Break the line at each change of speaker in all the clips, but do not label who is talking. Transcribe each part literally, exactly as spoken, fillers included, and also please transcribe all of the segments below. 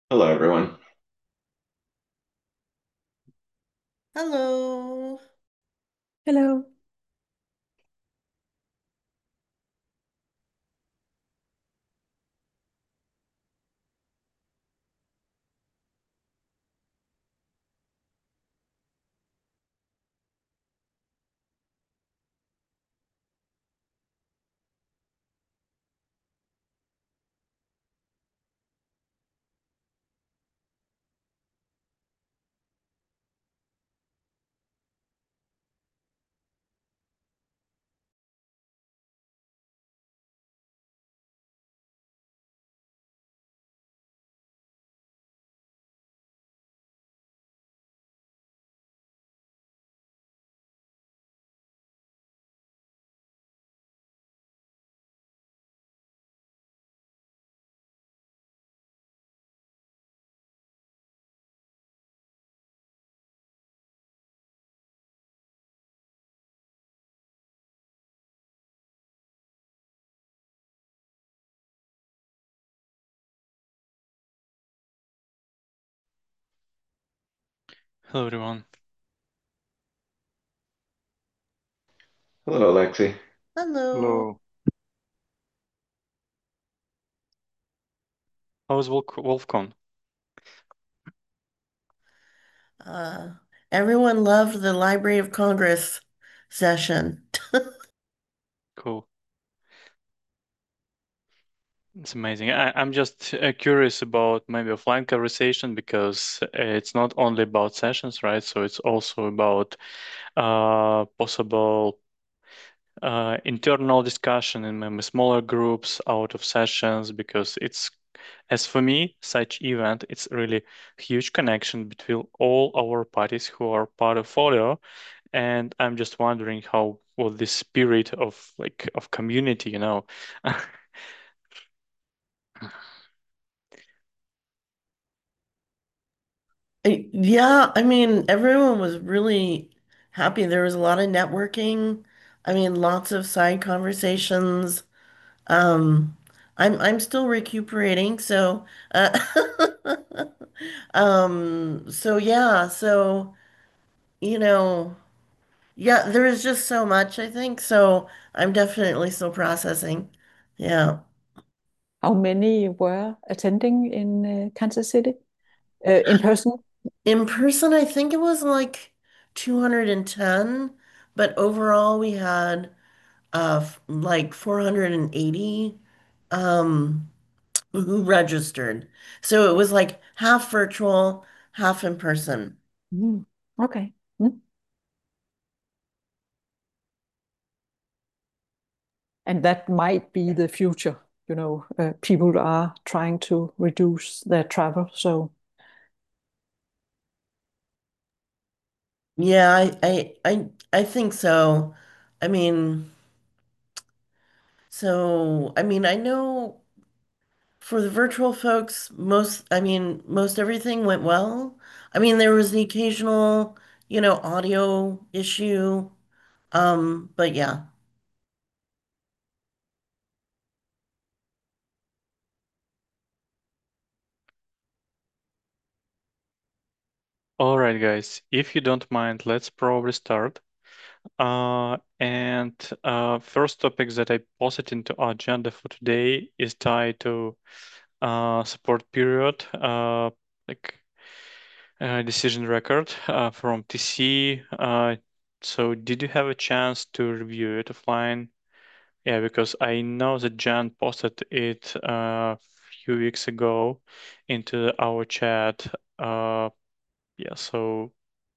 Hello, everyone.
Hello.
Hello.
Hello, everyone.
Hello, Alexi.
Hello.
Hello.
How's Wolf WolfCon?
Uh, Everyone loved the Library of Congress session.
Cool. It's amazing. I, I'm just uh, curious about maybe offline conversation because it's not only about sessions, right? So it's also about uh, possible uh, internal discussion in maybe smaller groups out of sessions because it's, as for me, such event, it's really huge connection between all our parties who are part of Folio. And I'm just wondering how will this spirit of like of community, you know.
I- Yeah, I mean, everyone was really happy. There was a lot of networking. I mean, lots of side conversations. Um, I'm I'm still recuperating, so uh, um, so yeah, so you know, yeah, there is just so much, I think. So I'm definitely still processing. Yeah.
How many were attending in uh, Kansas City uh, in person?
In person, I think it was like two hundred ten, but overall we had uh f- like four hundred eighty um who registered. So it was like half virtual, half in person.
Mm, okay. Mm. And that might be the future. You know, uh, people are trying to reduce their travel. So,
Yeah, I I I, I think so. I mean, so I mean, I know for the virtual folks, most, I mean, most everything went well. I mean, there was the occasional, you know, audio issue. Um, but yeah.
All right, guys, if you don't mind, let's probably start. Uh, and uh, first topic that I posted into our agenda for today is tied to uh, support period, uh, like uh, decision record uh, from T C. Uh, so did you have a chance to review it offline? Yeah, because I know that Jan posted it uh, a few weeks ago into our chat. Uh, yeah, so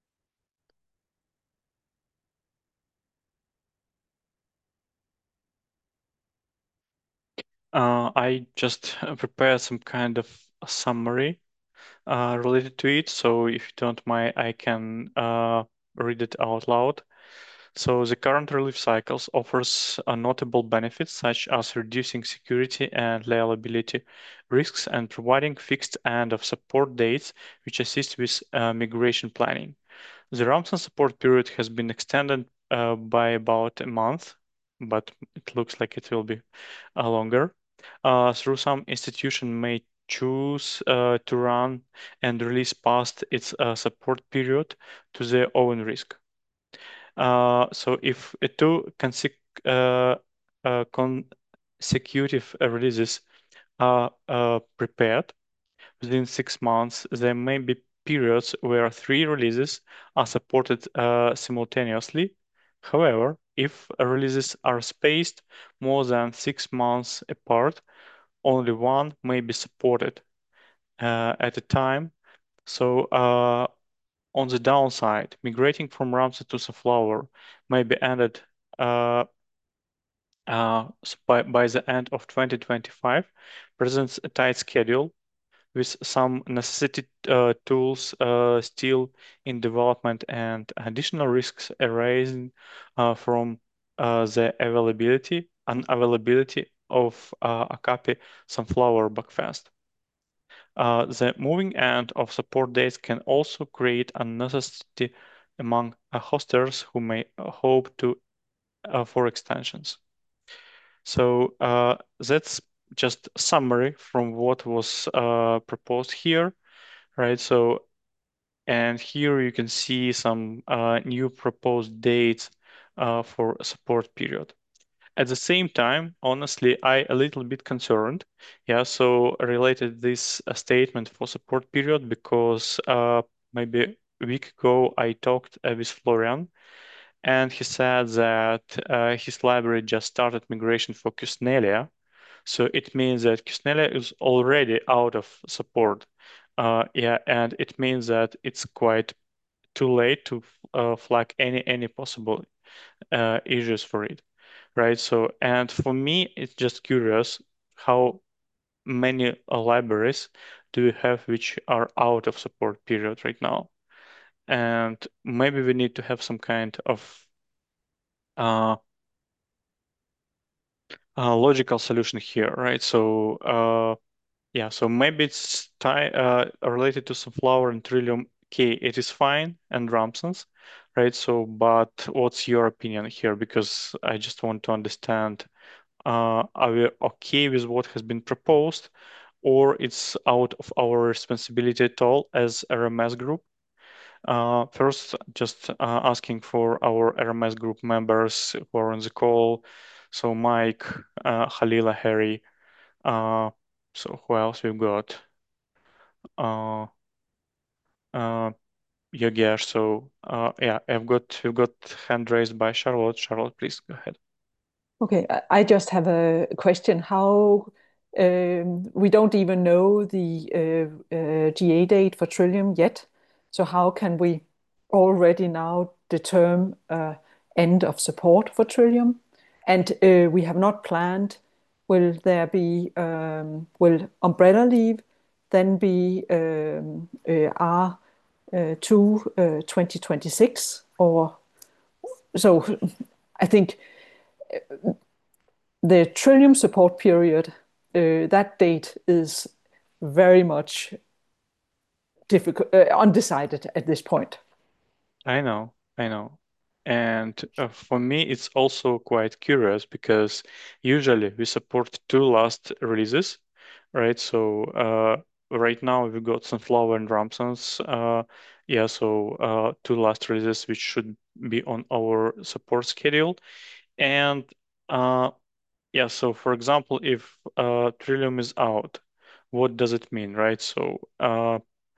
uh, I just uh, prepared some kind of a summary uh, related to it. So if you don't mind, I can uh, read it out loud. So the current relief cycles offers uh, notable benefits such as reducing security and liability risks and providing fixed end of support dates which assist with uh, migration planning. The Ramson support period has been extended uh, by about a month, but it looks like it will be uh, longer. Uh, through some institution may choose uh, to run and release past its uh, support period to their own risk. Uh, so if uh, two consec uh, uh, consecutive releases are uh, prepared within six months, there may be periods where three releases are supported uh, simultaneously. However, if releases are spaced more than six months apart, only one may be supported uh, at a time. So uh, on the downside, migrating from Ramsey to Sunflower may be ended uh, uh, by, by the end of twenty twenty-five, presents a tight schedule with some necessity uh, tools uh, still in development and additional risks arising uh, from uh, the availability unavailability of uh, a copy Sunflower Buckfast. Uh, the moving end of support dates can also create unnecessity among uh, hosters who may uh, hope to uh, for extensions. So uh, that's just a summary from what was uh, proposed here, right? So, and here you can see some uh, new proposed dates uh, for a support period. At the same time, honestly, I a little bit concerned. Yeah, so related this uh, statement for support period because uh, maybe a week ago I talked uh, with Florian and he said that uh, his library just started migration for Kusnelia. So it means that Kusnelia is already out of support. Uh, yeah, and it means that it's quite too late to uh, flag any any possible uh, issues for it, right? So, and for me, it's just curious how many uh, libraries do you have which are out of support period right now? And maybe we need to have some kind of uh, uh, logical solution here, right? So, uh, yeah, so maybe it's tie, uh, related to Sunflower and Trillium K. It is fine and Ramsons, right? So, but what's your opinion here? Because I just want to understand, uh, are we okay with what has been proposed, or it's out of our responsibility at all as R M S group? Uh, first, just uh, asking for our R M S group members who are on the call. So Mike, uh, Khalila, Harry. Uh, so who else we've got? Uh, uh, Yogesh. So uh, yeah, I've got we've got hand raised by Charlotte. Charlotte, please go ahead.
Okay, I I just have a question. How um, we don't even know the uh, uh, G A date for Trillium yet. So how can we already now determine uh, end of support for Trillium? And uh, we have not planned, will there be, um, will umbrella leave then be um, uh, R uh, two uh, twenty twenty-six? Or so I think the Trillium support period, uh, that date is very much difficult, uh, undecided at this point.
I know, I know. And uh, for me, it's also quite curious because usually we support two last releases, right? So uh, right now we've got Sunflower and Ramsons. Uh, yeah, so uh, two last releases which should be on our support schedule. And uh, yeah, so for example, if uh, Trillium is out, what does it mean, right? So uh,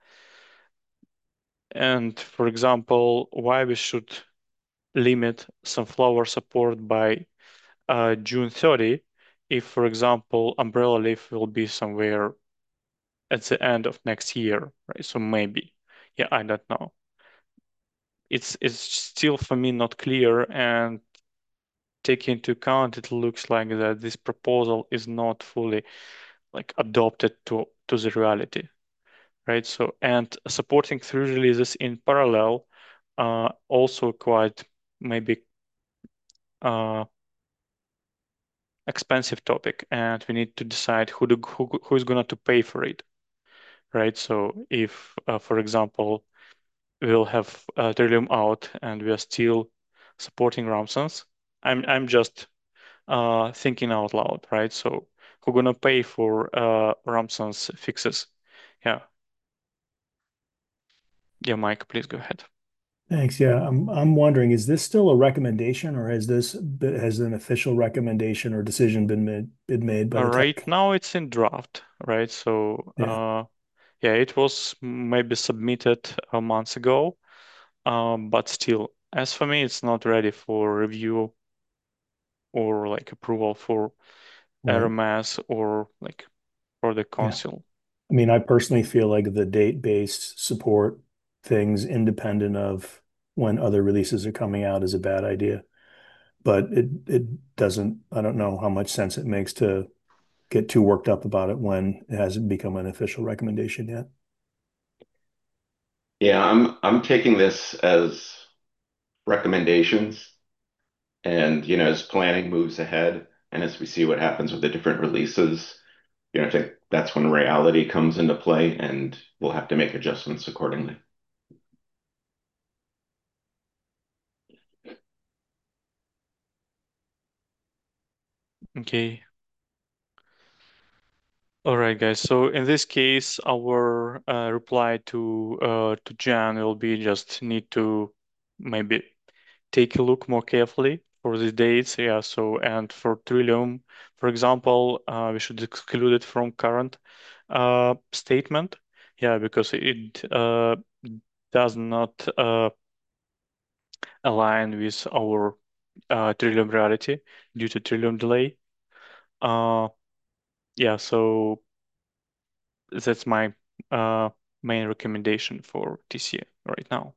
and for example, why we should limit Sunflower support by uh, June thirtieth if, for example, Umbrella Leaf will be somewhere at the end of next year, right? So maybe, yeah, I don't know. It's it's still for me not clear, and take into account it looks like that this proposal is not fully like adopted to to the reality, right? So and supporting three releases in parallel, uh, also quite maybe uh, expensive topic, and we need to decide who do, who who is going to pay for it, right? So if, uh, for example, we'll have uh, Trillium out and we are still supporting Ramsons, I'm I'm just uh, thinking out loud, right? So who gonna pay for uh, Ramson's fixes? Yeah. Yeah, Mike, please go ahead.
Thanks. Yeah, I'm I'm wondering, is this still a recommendation, or has this be- has an official recommendation or decision been made been made by
Uh,
the
right
tech?
now it's in draft, right? So,
Yeah,
uh, yeah, it was maybe submitted a month ago, um, but still, as for me, it's not ready for review or like approval for
right.
R M S or like for the
Yeah.
council.
I mean, I personally feel like the date-based support things independent of when other releases are coming out is a bad idea. But it it doesn't, I don't know how much sense it makes to get too worked up about it when it hasn't become an official recommendation yet.
Yeah, I'm I'm taking this as recommendations, and you know, as planning moves ahead and as we see what happens with the different releases, you know, I think that's when reality comes into play and we'll have to make adjustments accordingly.
Okay. All right, guys. So in this case, our uh, reply to uh, to Jan will be just need to maybe take a look more carefully for these dates. Yeah. So and for Trillium, for example, uh, we should exclude it from current uh, statement. Yeah, because it uh, does not uh, align with our uh, Trillium reality due to Trillium delay. Uh, yeah. So that's my uh, main recommendation for T C right now.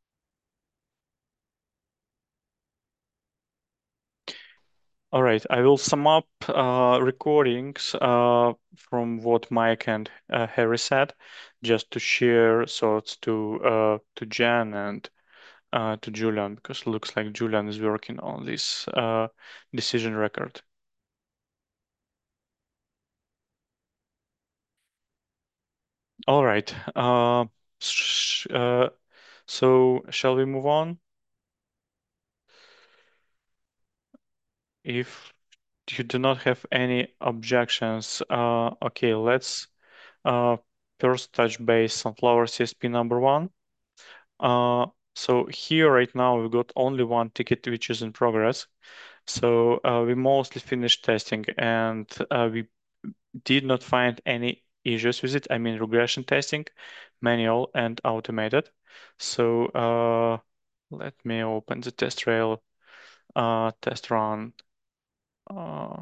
All right, I will sum up uh, recordings uh, from what Mike and uh, Harry said, just to share thoughts to uh, to Jan and uh, to Julian, because it looks like Julian is working on this uh, decision record. All right, uh, sh uh, so shall we move on? If you do not have any objections, uh, okay, let's uh, first touch base Sunflower C S P number one. Uh, so here right now we've got only one ticket which is in progress. So uh, we mostly finished testing and uh, we did not find any issues with it. I mean regression testing, manual and automated. So uh, let me open the test rail uh, test run. Uh,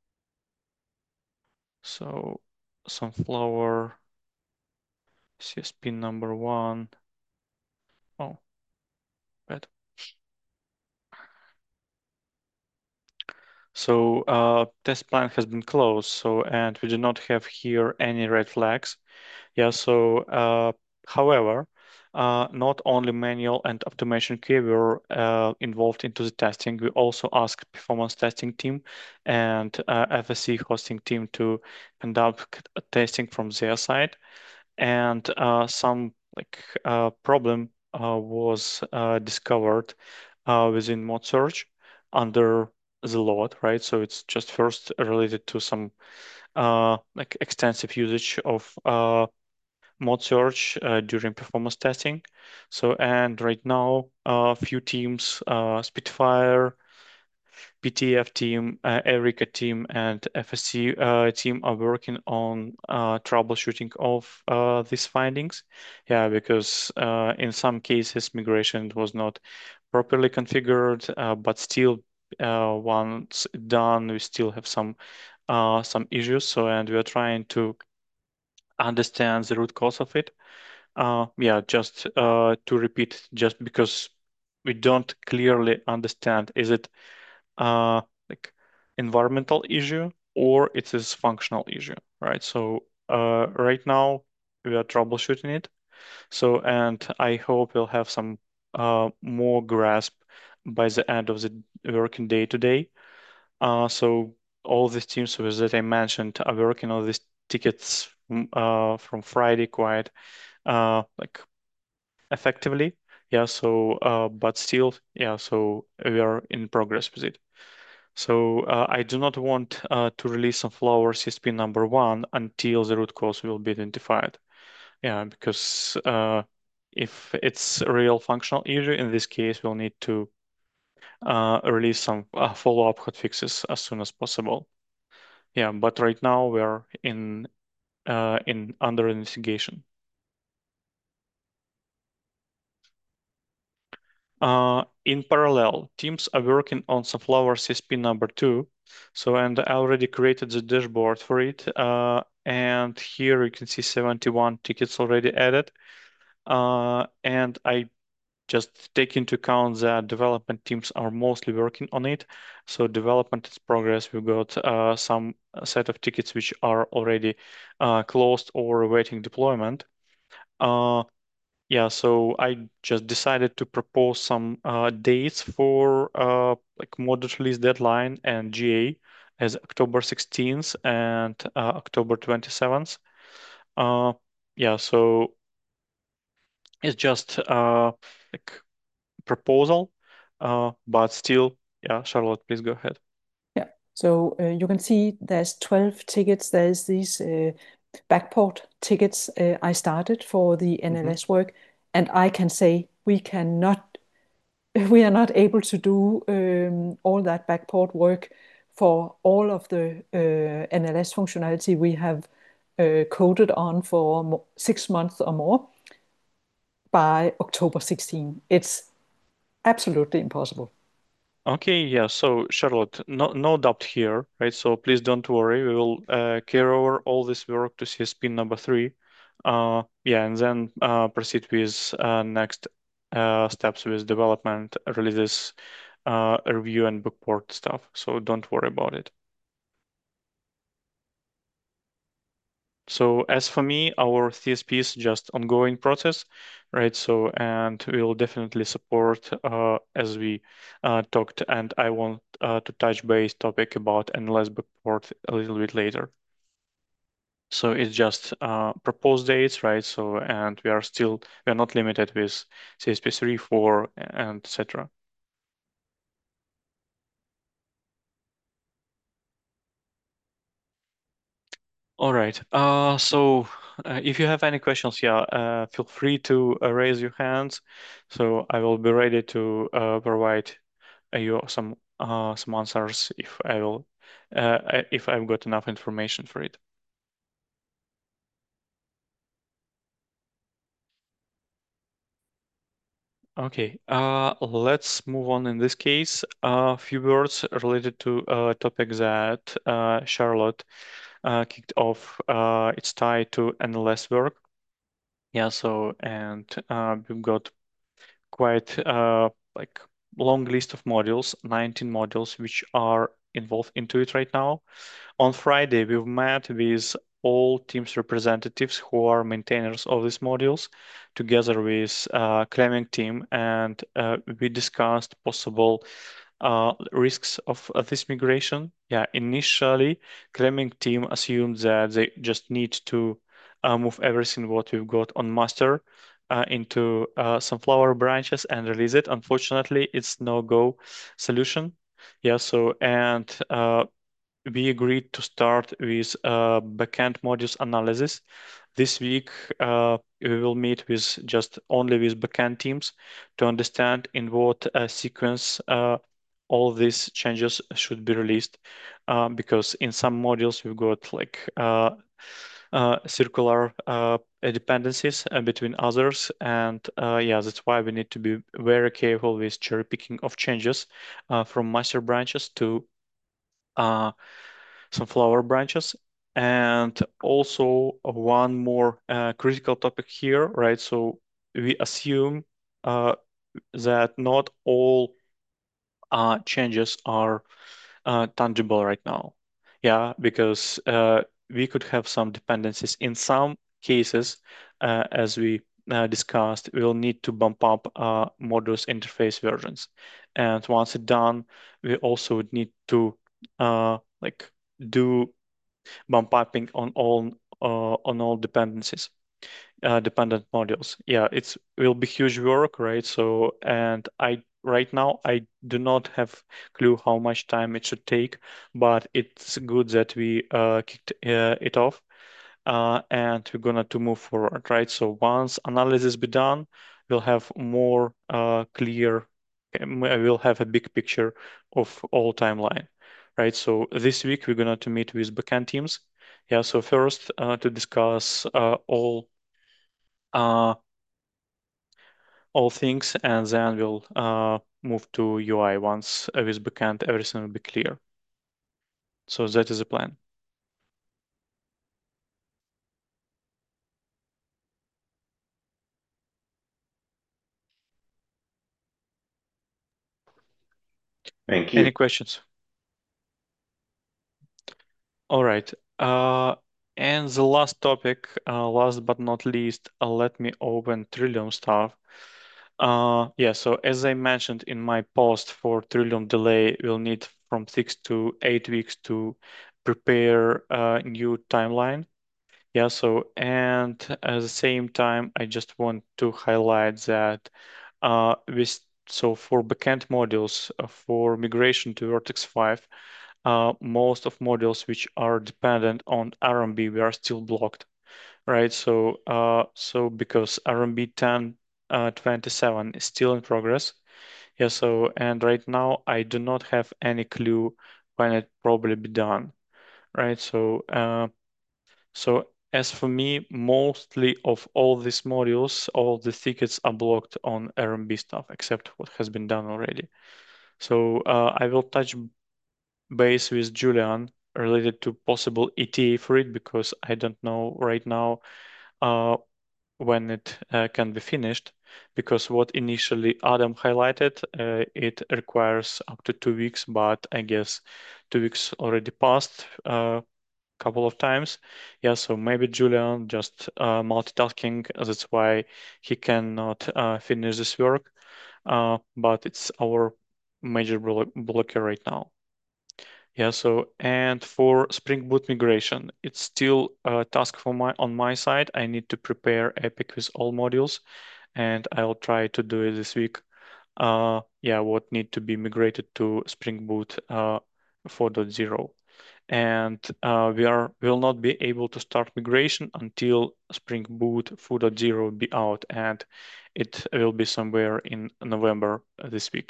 so Sunflower C S P number one. Oh, bad. So uh, test plan has been closed. So and we do not have here any red flags. Yeah. So uh, however, uh, not only manual and automation Q A were uh, involved into the testing. We also asked performance testing team and uh, F S C hosting team to conduct testing from their side. And uh, some like uh, problem uh, was uh, discovered uh, within mod search under the load, right? So it's just first related to some uh, like extensive usage of uh, mod search uh, during performance testing. So and right now a few teams, uh, Spitfire, P T F team, uh, Erica team, and F S C uh, team are working on uh, troubleshooting of uh, these findings. Yeah, because uh, in some cases migration was not properly configured, uh, but still uh, once done, we still have some uh, some issues. So and we are trying to understand the root cause of it. Uh, yeah, just uh, to repeat, just because we don't clearly understand, is it uh, like environmental issue or it is functional issue, right? So uh, right now we are troubleshooting it. So and I hope we'll have some uh, more grasp by the end of the working day today. Uh, so all these teams that I mentioned are working on these tickets from, uh, from Friday quite uh, like effectively. Yeah. So uh, but still, yeah. So we are in progress with it. So uh, I do not want uh, to release Sunflower C S P number one until the root cause will be identified. Yeah, because uh, if it's a real functional issue, in this case, we'll need to uh, release some uh, follow-up hotfixes as soon as possible. Yeah, but right now we're in uh, in under investigation. Uh, in parallel, teams are working on Sunflower C S P number two. So, and I already created the dashboard for it. Uh, and here you can see seventy-one tickets already added. Uh, and I just take into account that development teams are mostly working on it. So development is progress. We've got uh, some set of tickets which are already uh, closed or awaiting deployment. Uh, yeah, so I just decided to propose some uh, dates for uh, like module release deadline and G A as October sixteenth and uh, October twenty-seventh. Uh, yeah, so it's just uh, like proposal, uh, but still, yeah, Charlotte, please go ahead.
Yeah. So uh, you can see there's twelve tickets. There's these uh, backport tickets uh, I started for the N L S work, and I can say we cannot, we are not able to do um, all that backport work for all of the uh, N L S functionality we have uh, coded on for mo six months or more by October sixteenth. It's absolutely impossible.
Okay, yeah. So Charlotte, no, no doubt here, right? So please don't worry. We will uh, carry over all this work to C S P number three. Uh, yeah, and then uh, proceed with uh, next uh, steps with development, releases, uh, review, and bookport stuff. So don't worry about it. So as for me, our C S P is just ongoing process, right? So, and we will definitely support uh, as we uh, talked, and I want uh, to touch base topic about N L S bookport a little bit later. So it's just uh, proposed dates, right? So, and we are still, we are not limited with C S P three, four, and et cetera. All right. Uh, so uh, if you have any questions, yeah, uh, feel free to uh, raise your hands. So I will be ready to uh, provide uh, you some uh, some answers if I will uh, I- if I've got enough information for it. Okay. Uh, let's move on. In this case, a few words related to a topic that uh, Charlotte uh, kicked off. Uh, it's tied to N L S work. Yeah. So and uh, we've got quite uh, like long list of modules, nineteen modules, which are involved into it right now. On Friday, we've met with all teams representatives who are maintainers of these modules, together with uh, Clemming team, and uh, we discussed possible uh, risks of uh, this migration. Yeah, initially, Clemming team assumed that they just need to uh, move everything what we've got on master uh, into uh, Sunflower branches and release it. Unfortunately, it's no-go solution. Yeah, so and uh, we agreed to start with uh, backend modules analysis. This week, uh, we will meet with just only with backend teams to understand in what uh, sequence uh, all these changes should be released. Uh, because in some modules, we've got like uh, uh, circular uh, dependencies uh, between others. And uh, yeah, that's why we need to be very careful with cherry picking of changes uh, from master branches to uh, Sunflower branches. And also one more uh, critical topic here, right? So we assume uh, that not all uh, changes are uh, tangible right now. Yeah, because uh, we could have some dependencies. In some cases, uh, as we uh, discussed, we'll need to bump up uh, modules interface versions. And once it's done, we also would need to uh, like do bump piping on all uh, on all dependencies, uh, dependent modules. Yeah, it's will be huge work, right? So, and I right now I do not have clue how much time it should take, but it's good that we uh, kicked uh, it off. Uh, and we're gonna to move forward, right? So once analysis be done, we'll have more uh, clear, um, we'll have a big picture of all timeline, right? So this week we're gonna to meet with backend teams. Yeah, so first uh, to discuss uh, all uh, all things, and then we'll uh, move to U I once uh, with backend everything will be clear. So that is the plan.
Thank you.
Any questions? All right. Uh, and the last topic, uh, last but not least, uh, let me open Trillium stuff. Uh, yeah, so as I mentioned in my post for Trillium delay, we'll need from six to eight weeks to prepare a new timeline. Yeah, so and at the same time, I just want to highlight that uh, with so for backend modules uh, for migration to Vertex five, uh, most of modules which are dependent on R M B, we are still blocked, right? So, uh, so because R M B ten uh, twenty-seven is still in progress. Yeah, so, and right now I do not have any clue when it probably be done, right? So, uh, so as for me, mostly of all these modules, all the tickets are blocked on R M B stuff, except what has been done already. So uh, I will touch base with Julian related to possible E T A for it because I don't know right now uh, when it uh, can be finished. Because what initially Adam highlighted, uh, it requires up to two weeks, but I guess two weeks already passed a uh, couple of times. Yeah, so maybe Julian just uh, multitasking. That's why he cannot uh, finish this work. Uh, but it's our major blo blocker right now. Yeah, so and for Spring Boot migration, it's still a task for my on my side. I need to prepare Epic with all modules, and I'll try to do it this week. Uh, yeah, what need to be migrated to Spring Boot uh, four point zero. And uh, we are will not be able to start migration until Spring Boot four point zero will be out, and it will be somewhere in November uh, this week.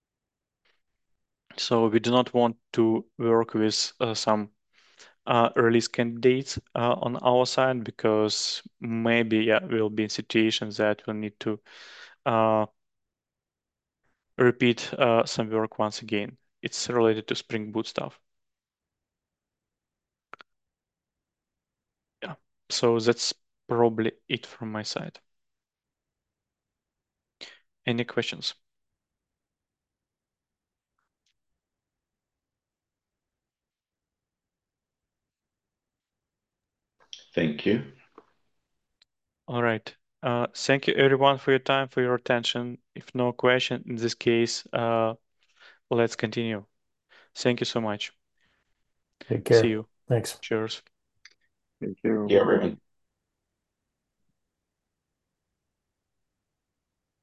So we do not want to work with uh, some uh, release candidates uh, on our side because maybe yeah we'll be in situations that we'll need to uh, repeat uh, some work once again. It's related to Spring Boot stuff. Yeah, so that's probably it from my side. Any questions?
Thank you.
All right. Uh, thank you everyone for your time, for your attention. If no question in this case, uh, let's continue. Thank you so much.
Take
See
care.
you.
Thanks.
Cheers.
Thank you.
Yeah, everyone.